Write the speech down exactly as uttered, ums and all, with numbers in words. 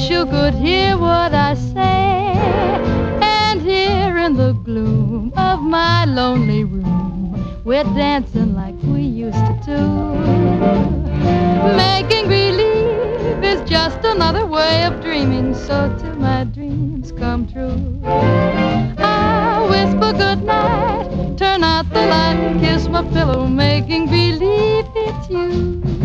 wish you could hear what I say. And here in the gloom of my lonely room, we're dancing like we used to do. Making believe is just another way of dreaming, so till my dreams come true, I whisper good night, turn out the light, kiss my pillow, making believe it's you.